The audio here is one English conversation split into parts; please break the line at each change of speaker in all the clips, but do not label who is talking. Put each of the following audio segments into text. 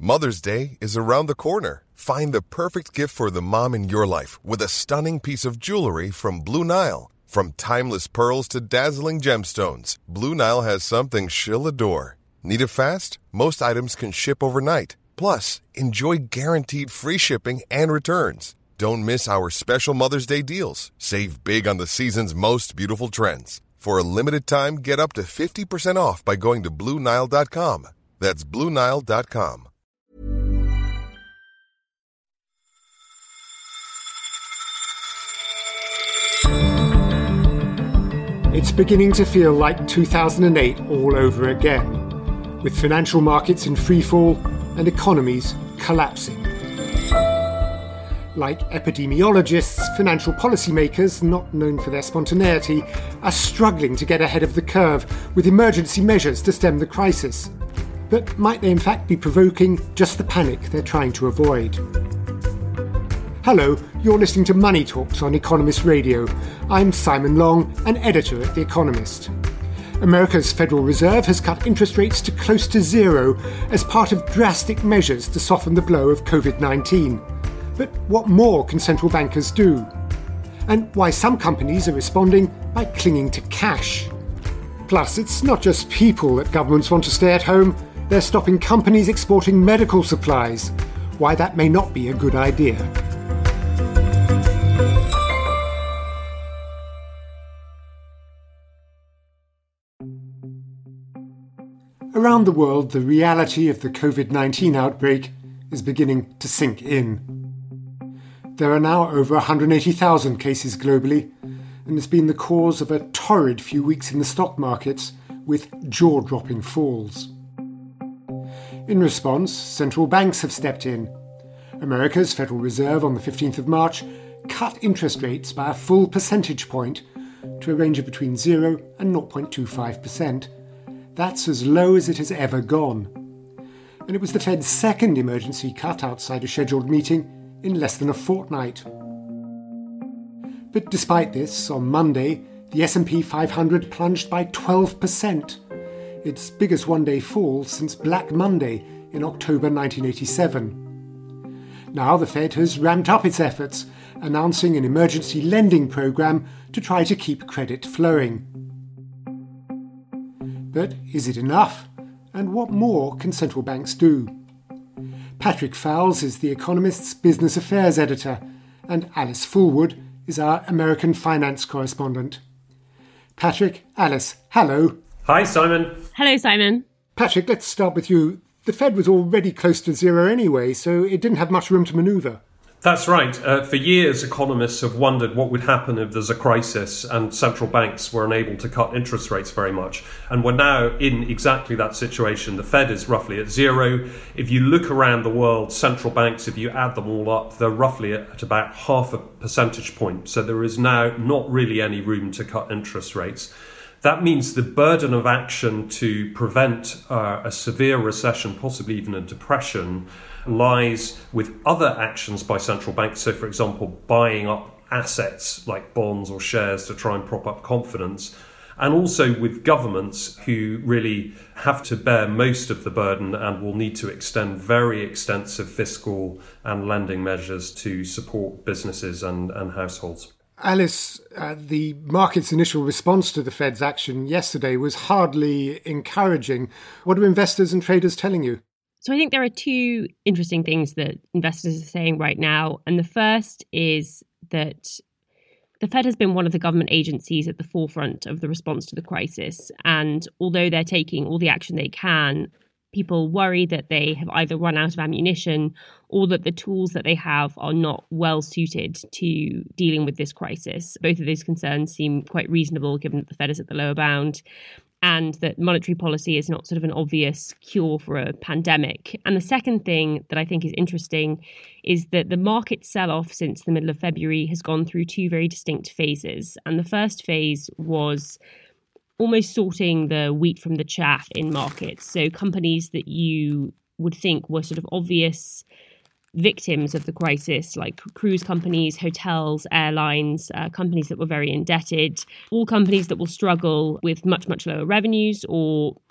Mother's Day is around the corner. Find the perfect gift for the mom in your life with a stunning piece of jewelry from Blue Nile. From timeless pearls to dazzling gemstones, Blue Nile has something she'll adore. Need it fast? Most items can ship overnight. Plus, enjoy guaranteed free shipping and returns. Don't miss our special Mother's Day deals. Save big on the season's most beautiful trends. For a limited time, get up to 50% off by going to BlueNile.com. That's BlueNile.com.
It's beginning to feel like 2008 all over again, with financial markets in freefall and economies collapsing. Like epidemiologists, financial policymakers, not known for their spontaneity, are struggling to get ahead of the curve with emergency measures to stem the crisis. But might they in fact be provoking just the panic they're trying to avoid? Hello, you're listening to Money Talks on Economist Radio. I'm Simon Long, an editor at The Economist. America's Federal Reserve has cut interest rates to close to zero as part of drastic measures to soften the blow of COVID-19. But what more can central bankers do? And why some companies are responding by clinging to cash. Plus, it's not just people that governments want to stay at home. They're stopping companies exporting medical supplies. Why that may not be a good idea. Around the world, the reality of the COVID-19 outbreak is beginning to sink in. There are now over 180,000 cases globally, and it's been the cause of a torrid few weeks in the stock markets with jaw-dropping falls. In response, central banks have stepped in. America's Federal Reserve on the 15th of March cut interest rates by a full percentage point to a range of between 0 and 0.25%. That's as low as it has ever gone. And it was the Fed's second emergency cut outside a scheduled meeting in less than a fortnight. But despite this, on Monday, the S&P 500 plunged by 12%, its biggest one-day fall since Black Monday in October 1987. Now the Fed has ramped up its efforts, announcing an emergency lending program to try to keep credit flowing. But is it enough? And what more can central banks do? Patrick Fowles is The Economist's business affairs editor, and Alice Fulwood is our American finance correspondent. Patrick, Alice, hello.
Hi, Simon.
Hello, Simon.
Patrick, let's start with you. The Fed was already close to zero anyway, so it didn't have much room to manoeuvre.
That's right. For years, economists have wondered what would happen if there's a crisis and central banks were unable to cut interest rates very much. And we're now in exactly that situation. The Fed is roughly at zero. If you look around the world, central banks, if you add them all up, they're roughly at about half a percentage point. So there is now not really any room to cut interest rates. That means the burden of action to prevent a severe recession, possibly even a depression, lies with other actions by central banks. So, for example, buying up assets like bonds or shares to try and prop up confidence, and also with governments who really have to bear most of the burden and will need to extend very extensive fiscal and lending measures to support businesses and households.
Alice, the market's initial response to the Fed's action yesterday was hardly encouraging. What are investors and traders telling you?
So I think there are two interesting things that investors are saying right now. And the first is that the Fed has been one of the government agencies at the forefront of the response to the crisis. And although they're taking all the action they can, people worry that they have either run out of ammunition or that the tools that they have are not well suited to dealing with this crisis. Both of those concerns seem quite reasonable, given that the Fed is at the lower bound, and that monetary policy is not sort of an obvious cure for a pandemic. And the second thing that I think is interesting is that the market sell-off since the middle of February has gone through two very distinct phases. And the first phase was almost sorting the wheat from the chaff in markets. So companies that you would think were sort of obvious victims of the crisis, like cruise companies, hotels, airlines, companies that were very indebted, all companies that will struggle with much, much lower revenues or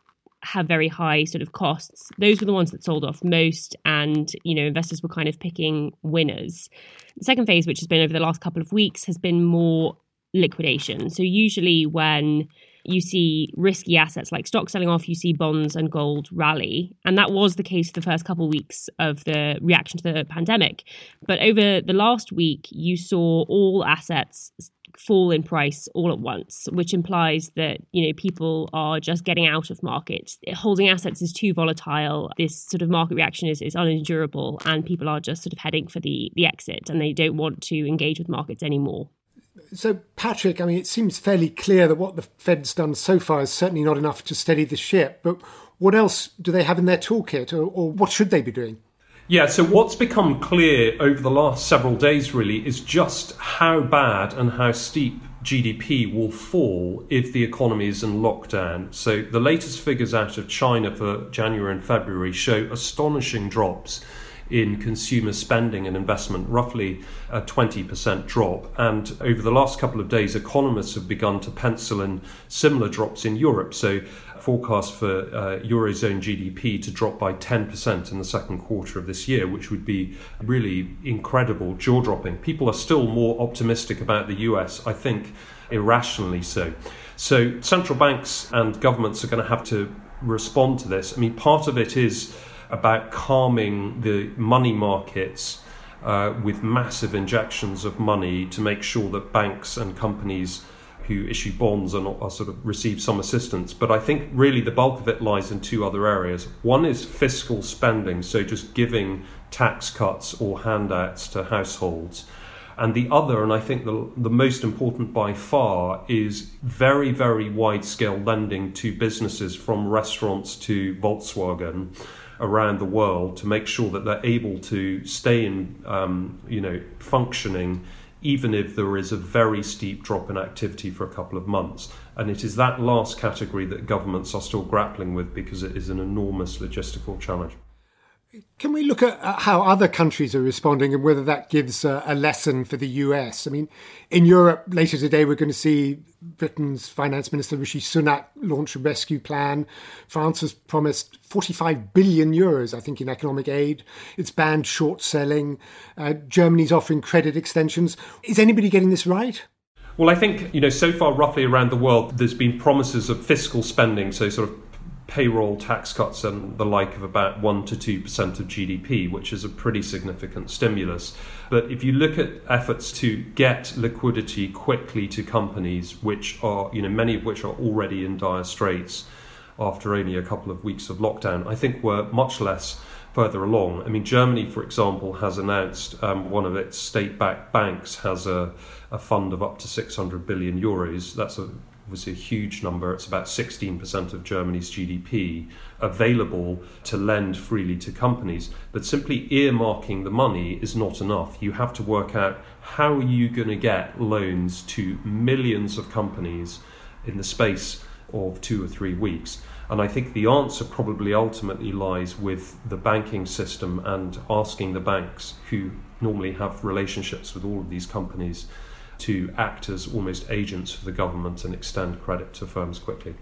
have very high sort of costs, those were the ones that sold off most, and investors were kind of picking winners. The second phase, which has been over the last couple of weeks, has been more liquidation. So usually when you see risky assets like stocks selling off, you see bonds and gold rally. And that was the case for the first couple of weeks of the reaction to the pandemic. But over the last week, you saw all assets fall in price all at once, which implies that, people are just getting out of markets. Holding assets is too volatile. This sort of market reaction is unendurable, and people are just sort of heading for the exit, and they don't want to engage with markets anymore.
So, Patrick, it seems fairly clear that what the Fed's done so far is certainly not enough to steady the ship. But what else do they have in their toolkit, or what should they be doing?
Yeah, so what's become clear over the last several days really is just how bad and how steep GDP will fall if the economy is in lockdown. So the latest figures out of China for January and February show astonishing drops in consumer spending and investment, roughly a 20% drop. And over the last couple of days, economists have begun to pencil in similar drops in Europe. So forecast for Eurozone GDP to drop by 10% in the second quarter of this year, which would be really incredible, jaw-dropping. People are still more optimistic about the US, I think irrationally so. So central banks and governments are going to have to respond to this. Part of it is about calming the money markets with massive injections of money to make sure that banks and companies who issue bonds are sort of receive some assistance. But I think really the bulk of it lies in two other areas. One is fiscal spending, so just giving tax cuts or handouts to households. And the other, and I think the most important by far, is very, very wide-scale lending to businesses from restaurants to Volkswagen around the world to make sure that they're able to stay in, functioning even if there is a very steep drop in activity for a couple of months. And it is that last category that governments are still grappling with because it is an enormous logistical challenge.
Can we look at how other countries are responding and whether that gives a lesson for the US? In Europe, later today, we're going to see Britain's Finance Minister Rishi Sunak launch a rescue plan. France has promised 45 billion euros, I think, in economic aid. It's banned short selling. Germany's offering credit extensions. Is anybody getting this right?
Well, I think, so far, roughly around the world, there's been promises of fiscal spending, so sort of payroll tax cuts and the like of about 1 to 2% of GDP, which is a pretty significant stimulus. But if you look at efforts to get liquidity quickly to companies, which are, many of which are already in dire straits after only a couple of weeks of lockdown, I think we're much less further along. Germany, for example, has announced one of its state-backed banks has a fund of up to 600 billion euros. That's obviously a huge number. It's about 16% of Germany's GDP available to lend freely to companies. But simply earmarking the money is not enough. You have to work out how are you going to get loans to millions of companies in the space of 2 or 3 weeks. And I think the answer probably ultimately lies with the banking system and asking the banks, who normally have relationships with all of these companies, to act as almost agents for the government and extend credit to firms quickly.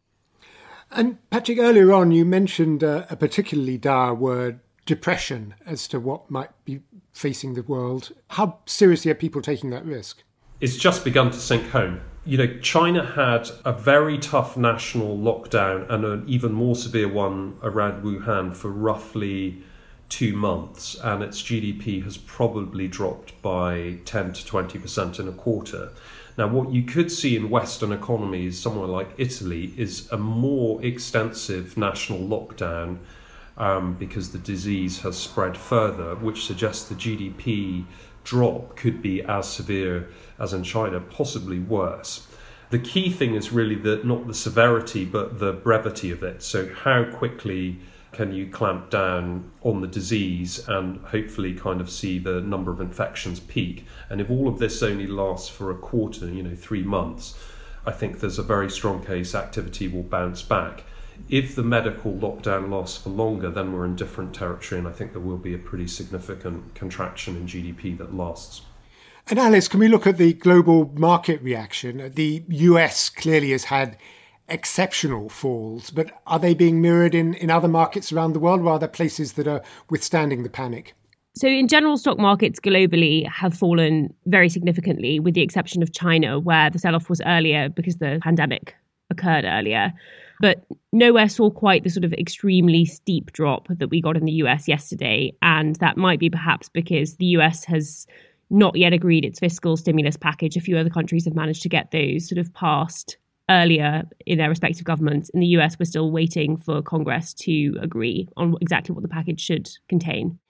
And Patrick, earlier on you mentioned a particularly dire word, depression, as to what might be facing the world. How seriously are people taking that risk?
It's just begun to sink home. China had a very tough national lockdown and an even more severe one around Wuhan for roughly 2 months, and its GDP has probably dropped by 10 to 20% in a quarter. Now, what you could see in Western economies, somewhere like Italy, is a more extensive national lockdown because the disease has spread further, which suggests the GDP drop could be as severe as in China, possibly worse. The key thing is really not the severity, but the brevity of it. So how quickly can you clamp down on the disease and hopefully kind of see the number of infections peak? And if all of this only lasts for a quarter, 3 months, I think there's a very strong case activity will bounce back. If the medical lockdown lasts for longer, then we're in different territory, and I think there will be a pretty significant contraction in GDP that lasts.
And Alice, can we look at the global market reaction? The US clearly has had exceptional falls, but are they being mirrored in other markets around the world, or are there places that are withstanding the panic?
So in general, stock markets globally have fallen very significantly, with the exception of China, where the sell-off was earlier because the pandemic occurred earlier. But nowhere saw quite the sort of extremely steep drop that we got in the US yesterday. And that might be perhaps because the US has not yet agreed its fiscal stimulus package. A few other countries have managed to get those sort of passed earlier in their respective governments. In the US, we're still waiting for Congress to agree on exactly what the package should contain.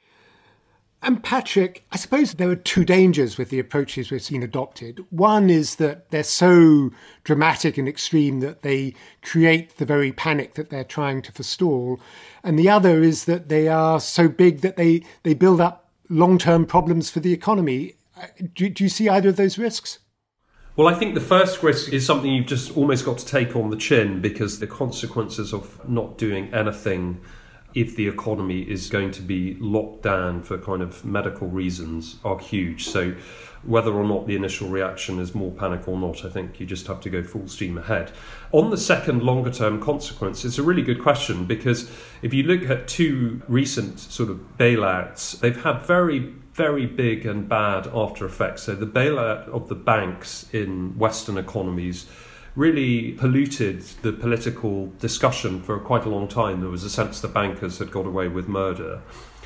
And Patrick, I suppose there are two dangers with the approaches we've seen adopted. One is that they're so dramatic and extreme that they create the very panic that they're trying to forestall. And the other is that they are so big that they build up long-term problems for the economy. Do you see either of those risks?
Well, I think the first risk is something you've just almost got to take on the chin, because the consequences of not doing anything if the economy is going to be locked down for kind of medical reasons are huge. So whether or not the initial reaction is more panic or not, I think you just have to go full steam ahead. On the second longer term consequence, it's a really good question, because if you look at two recent sort of bailouts, they've had very, very big and bad after effects. So the bailout of the banks in Western economies really polluted the political discussion for quite a long time. There was a sense the bankers had got away with murder.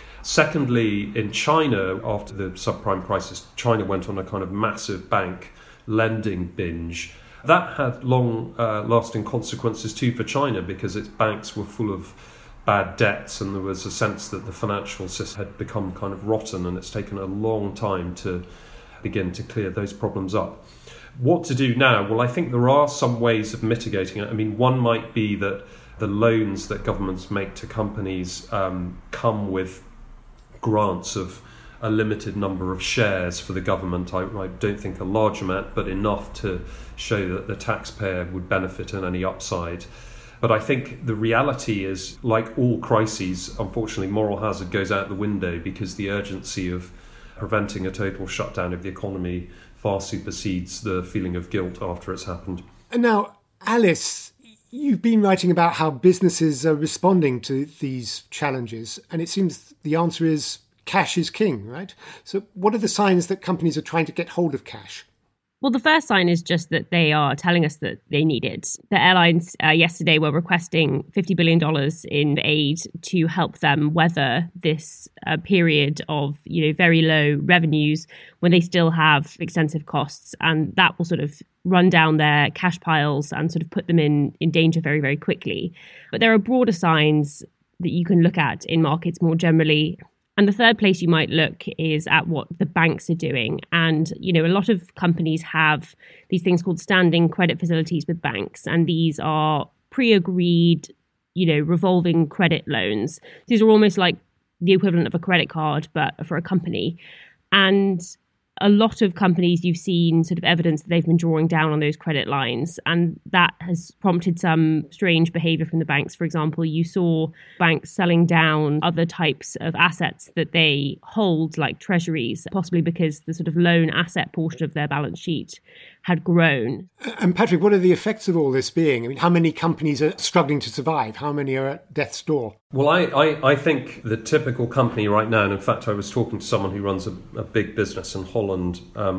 Secondly, in China, after the subprime crisis, China went on a kind of massive bank lending binge. That had long-lasting consequences too for China, because its banks were full of bad debts, and there was a sense that the financial system had become kind of rotten, and it's taken a long time to begin to clear those problems up. What to do now? Well, I think there are some ways of mitigating it. I mean, one might be that the loans that governments make to companies come with grants of a limited number of shares for the government. I don't think a large amount, but enough to show that the taxpayer would benefit in any upside. But I think the reality is, like all crises, unfortunately, moral hazard goes out the window, because the urgency of preventing a total shutdown of the economy far supersedes the feeling of guilt after it's happened.
And now, Alice, you've been writing about how businesses are responding to these challenges, and it seems the answer is cash is king, right? So what are the signs that companies are trying to get hold of cash?
Well, the first sign is just that they are telling us that they need it. The airlines yesterday were requesting $50 billion in aid to help them weather this period of, very low revenues when they still have extensive costs. And that will sort of run down their cash piles and sort of put them in danger very, very quickly. But there are broader signs that you can look at in markets more generally. And the third place you might look is at what the banks are doing. And, a lot of companies have these things called standing credit facilities with banks. And these are pre-agreed, revolving credit loans. These are almost like the equivalent of a credit card, but for a company. And a lot of companies, you've seen sort of evidence that they've been drawing down on those credit lines. And that has prompted some strange behavior from the banks. For example, you saw banks selling down other types of assets that they hold, like treasuries, possibly because the sort of loan asset portion of their balance sheet had grown.
And Patrick, what are the effects of all this being? I mean, how many companies are struggling to survive? How many are at death's door?
Well, I think the typical company right now, and in fact I was talking to someone who runs a big business in Holland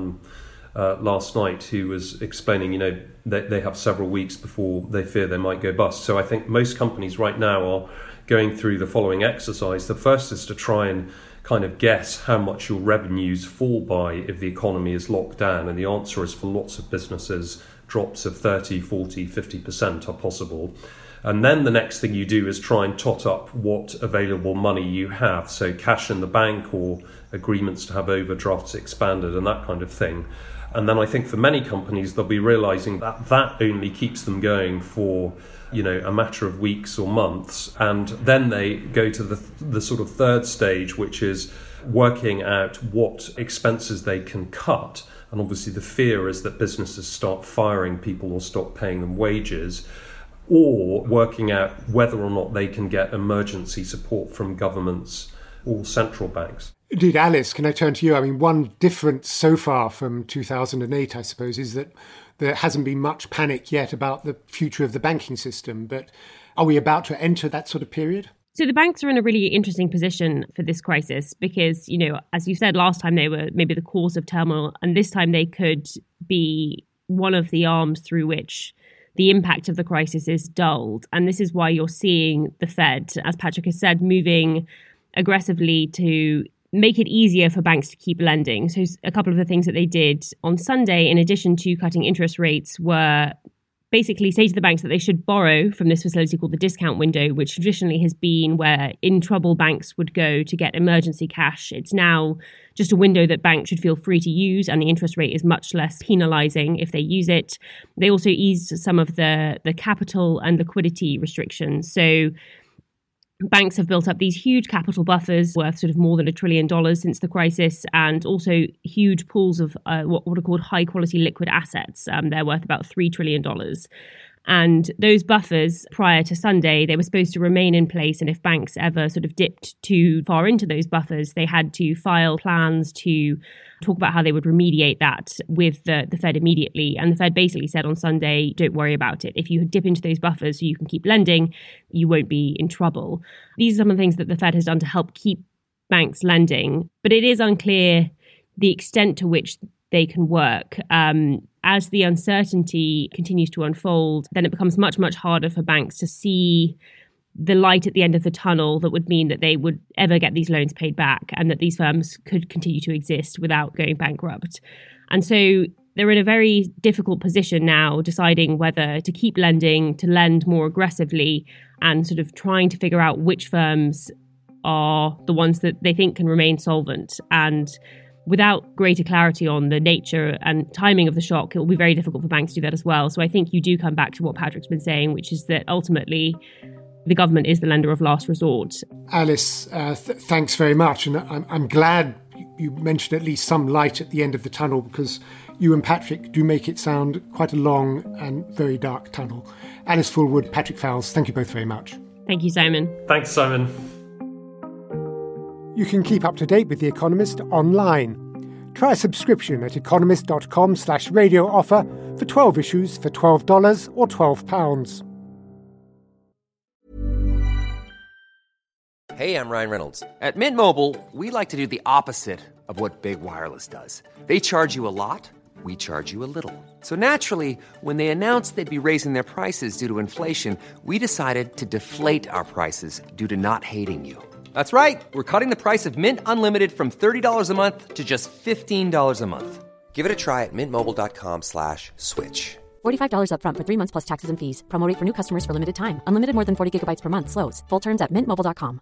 last night, who was explaining, they have several weeks before they fear they might go bust. So I think most companies right now are going through the following exercise. The first is to try and kind of guess how much your revenues fall by if the economy is locked down. And the answer is, for lots of businesses, drops of 30, 40, 50% are possible. And then the next thing you do is try and tot up what available money you have. So cash in the bank or agreements to have overdrafts expanded and that kind of thing. And then I think for many companies, they'll be realizing that that only keeps them going for a matter of weeks or months. And then they go to the sort of third stage, which is working out what expenses they can cut. And obviously the fear is that businesses start firing people or stop paying them wages, or working out whether or not they can get emergency support from governments all central banks.
Indeed, Alice, can I turn to you? I mean, one difference so far from 2008, I suppose, is that there hasn't been much panic yet about the future of the banking system. But are we about to enter that sort of period?
So the banks are in a really interesting position for this crisis because, as you said, last time they were maybe the cause of turmoil, and this time they could be one of the arms through which the impact of the crisis is dulled. And this is why you're seeing the Fed, as Patrick has said, moving aggressively to make it easier for banks to keep lending. So a couple of the things that they did on Sunday, in addition to cutting interest rates, were basically say to the banks that they should borrow from this facility called the discount window, which traditionally has been where in trouble banks would go to get emergency cash. It's now just a window that banks should feel free to use, and the interest rate is much less penalizing if they use it. They also eased some of the capital and liquidity restrictions. So banks have built up these huge capital buffers worth sort of more than $1 trillion since the crisis, and also huge pools of what are called high quality liquid assets. They're worth about $3 trillion. And those buffers prior to Sunday, they were supposed to remain in place. And if banks ever sort of dipped too far into those buffers, they had to file plans to talk about how they would remediate that with the Fed immediately. And the Fed basically said on Sunday, don't worry about it. If you dip into those buffers so you can keep lending, you won't be in trouble. These are some of the things that the Fed has done to help keep banks lending. But it is unclear the extent to which they can work. As the uncertainty continues to unfold, then it becomes much, much harder for banks to see the light at the end of the tunnel that would mean that they would ever get these loans paid back and that these firms could continue to exist without going bankrupt. And so they're in a very difficult position now, deciding whether to keep lending, to lend more aggressively, and sort of trying to figure out which firms are the ones that they think can remain solvent. And without greater clarity on the nature and timing of the shock, it will be very difficult for banks to do that as well. So I think you do come back to what Patrick's been saying, which is that ultimately the government is the lender of last resort.
Alice, thanks very much. And I'm glad you mentioned at least some light at the end of the tunnel, because you and Patrick do make it sound quite a long and very dark tunnel. Alice Fulwood, Patrick Fowles, thank you both very much.
Thank you, Simon.
Thanks, Simon.
You can keep up to date with The Economist online. Try a subscription at economist.com/radio offer for 12 issues for $12 or £12.
Hey, I'm Ryan Reynolds. At Mint Mobile, we like to do the opposite of what Big Wireless does. They charge you a lot, we charge you a little. So naturally, when they announced they'd be raising their prices due to inflation, we decided to deflate our prices due to not hating you. That's right. We're cutting the price of Mint Unlimited from $30 a month to just $15 a month. Give it a try at mintmobile.com/switch.
$45 up front for 3 months plus taxes and fees. Promo rate for new customers for limited time. Unlimited more than 40 gigabytes per month. Slows full terms at mintmobile.com.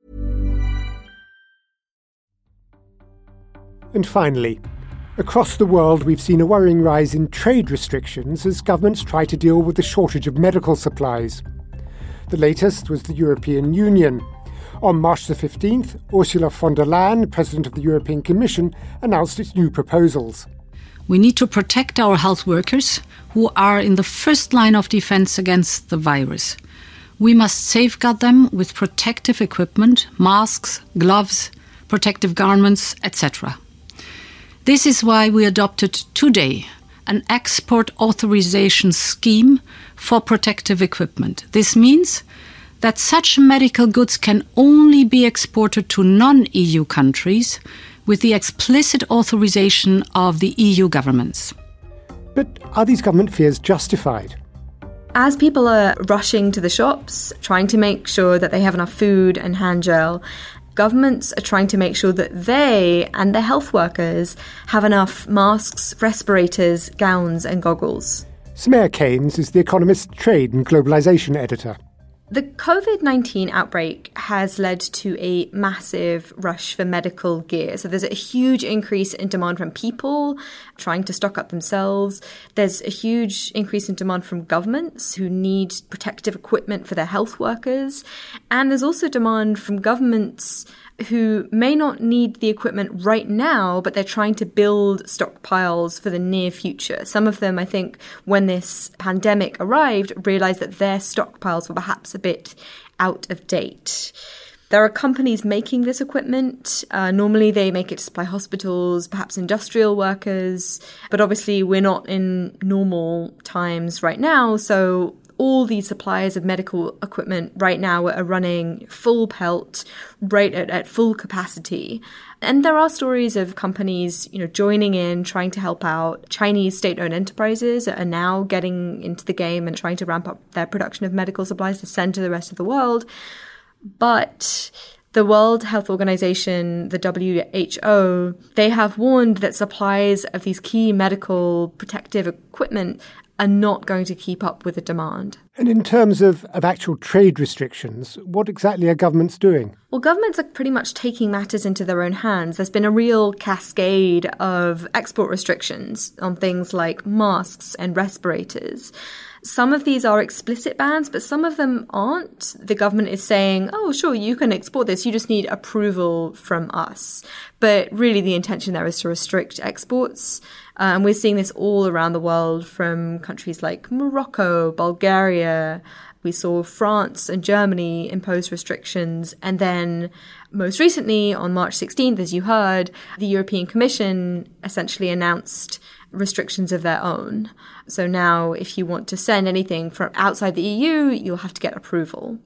And finally, across the world we've seen a worrying rise in trade restrictions as governments try to deal with the shortage of medical supplies. The latest was the European Union. On March the 15th, Ursula von der Leyen, President of the European Commission, announced its new proposals.
We need to protect our health workers who are in the first line of defense against the virus. We must safeguard them with protective equipment, masks, gloves, protective garments, etc. This is why we adopted today an export authorization scheme for protective equipment. This means that such medical goods can only be exported to non-EU countries with the explicit authorization of the EU governments.
But are these government fears justified?
As people are rushing to the shops, trying to make sure that they have enough food and hand gel, governments are trying to make sure that they and their health workers have enough masks, respirators, gowns and goggles.
Smear Keynes is The Economist's trade and globalisation editor.
The COVID-19 outbreak has led to a massive rush for medical gear. So there's a huge increase in demand from people trying to stock up themselves. There's a huge increase in demand from governments who need protective equipment for their health workers. And there's also demand from governments who may not need the equipment right now, but they're trying to build stockpiles for the near future. Some of them, I think, when this pandemic arrived, realized that their stockpiles were perhaps a bit out of date. There are companies making this equipment. Normally they make it to supply hospitals, perhaps industrial workers. But obviously we're not in normal times right now. So all these suppliers of medical equipment right now are running full pelt, right at full capacity. And there are stories of companies, joining in, trying to help out. Chinese state-owned enterprises are now getting into the game and trying to ramp up their production of medical supplies to send to the rest of the world. But the World Health Organization, the WHO, they have warned that supplies of these key medical protective equipment are not going to keep up with the demand.
And in terms of actual trade restrictions, what exactly are governments doing?
Well, governments are pretty much taking matters into their own hands. There's been a real cascade of export restrictions on things like masks and respirators. Some of these are explicit bans, but some of them aren't. The government is saying, oh, sure, you can export this. You just need approval from us. But really the intention there is to restrict exports. And we're seeing this all around the world from countries like Morocco, Bulgaria. We saw France and Germany impose restrictions. And then most recently, on March 16th, as you heard, the European Commission essentially announced restrictions of their own. So now if you want to send anything from outside the EU, you'll have to get approval.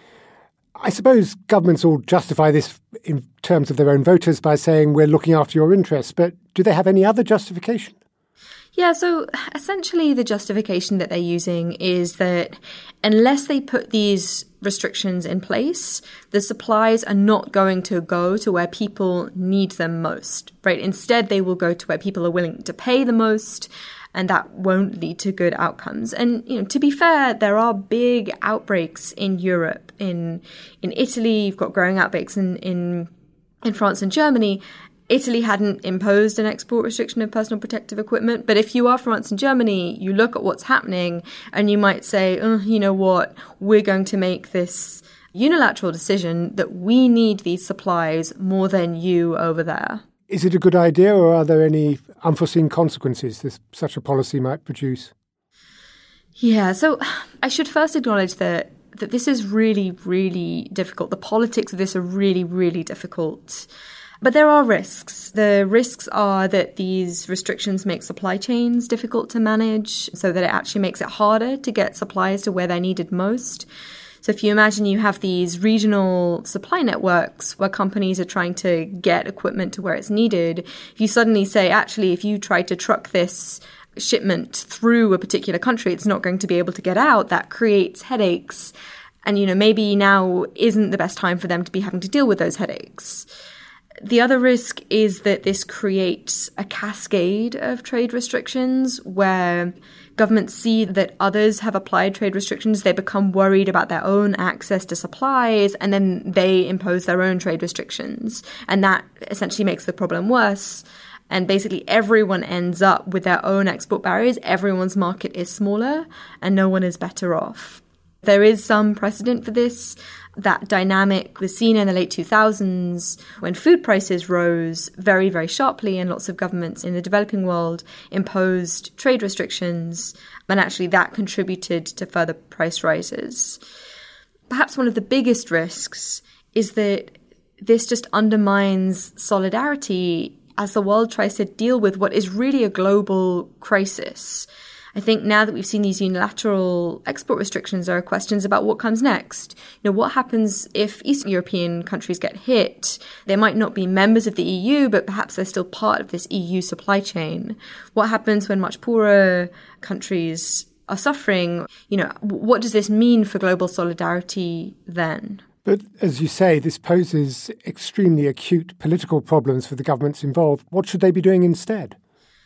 I suppose governments all justify this in terms of their own voters by saying we're looking after your interests, but do they have any other justification?
Yeah, so essentially the justification that they're using is that unless they put these restrictions in place, the supplies are not going to go to where people need them most, right? Instead, they will go to where people are willing to pay the most, and that won't lead to good outcomes. And, to be fair, there are big outbreaks in Europe. In Italy, you've got growing outbreaks in France and Germany. Italy hadn't imposed an export restriction of personal protective equipment. But if you are France and Germany, you look at what's happening and you might say, oh, you know what, we're going to make this unilateral decision that we need these supplies more than you over there.
Is it a good idea, or are there any unforeseen consequences such a policy might produce?
Yeah, so I should first acknowledge that this is really, really difficult. The politics of this are really, really difficult. But there are risks. The risks are that these restrictions make supply chains difficult to manage, so that it actually makes it harder to get supplies to where they're needed most. So if you imagine you have these regional supply networks where companies are trying to get equipment to where it's needed, if you suddenly say, actually, if you try to truck this shipment through a particular country, it's not going to be able to get out, that creates headaches. And, maybe now isn't the best time for them to be having to deal with those headaches. The other risk is that this creates a cascade of trade restrictions where governments see that others have applied trade restrictions. They become worried about their own access to supplies, and then they impose their own trade restrictions. And that essentially makes the problem worse. And basically everyone ends up with their own export barriers. Everyone's market is smaller and no one is better off. There is some precedent for this. That dynamic was seen in the late 2000s when food prices rose very, very sharply, and lots of governments in the developing world imposed trade restrictions, and actually that contributed to further price rises. Perhaps one of the biggest risks is that this just undermines solidarity as the world tries to deal with what is really a global crisis. I think now that we've seen these unilateral export restrictions, there are questions about what comes next. What happens if Eastern European countries get hit? They might not be members of the EU, but perhaps they're still part of this EU supply chain. What happens when much poorer countries are suffering? What does this mean for global solidarity then?
But as you say, this poses extremely acute political problems for the governments involved. What should they be doing instead?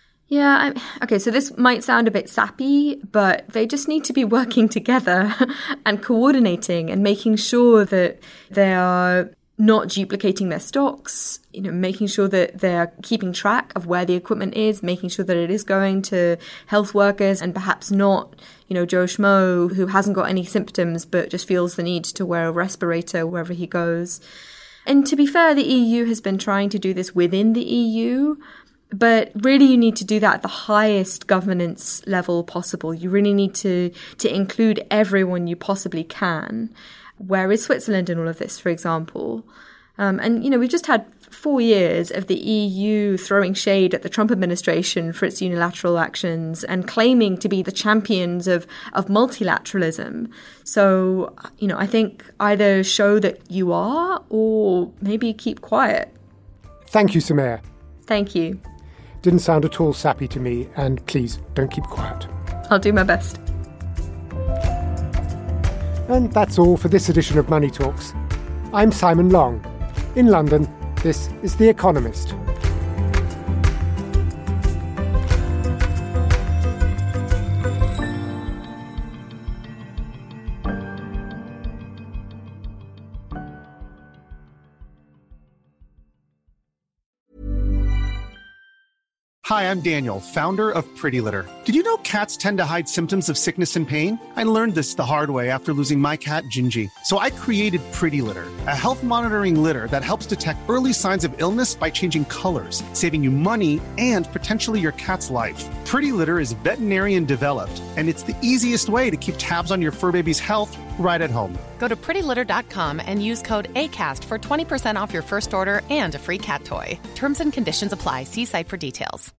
Yeah, okay, so this might sound a bit sappy, but they just need to be working together and coordinating and making sure that they are not duplicating their stocks, making sure that they're keeping track of where the equipment is, making sure that it is going to health workers and perhaps not, Joe Schmo who hasn't got any symptoms but just feels the need to wear a respirator wherever he goes. And to be fair, the EU has been trying to do this within the EU. But really you need to do that at the highest governance level possible. You really need to include everyone you possibly can. Where is Switzerland in all of this, for example? And, we've just had 4 years of the EU throwing shade at the Trump administration for its unilateral actions and claiming to be the champions of multilateralism. So, I think either show that you are or maybe keep quiet.
Thank you, Soumaya.
Thank you.
Didn't sound at all sappy to me, and please don't keep quiet.
I'll do my best.
And that's all for this edition of Money Talks. I'm Simon Long. In London, this is The Economist.
Hi, I'm Daniel, founder of Pretty Litter. Did you know cats tend to hide symptoms of sickness and pain? I learned this the hard way after losing my cat, Gingy. So I created Pretty Litter, a health monitoring litter that helps detect early signs of illness by changing colors, saving you money and potentially your cat's life. Pretty Litter is veterinarian developed, and it's the easiest way to keep tabs on your fur baby's health right at home.
Go to prettylitter.com and use code ACAST for 20% off your first order and a free cat toy. Terms and conditions apply. See site for details.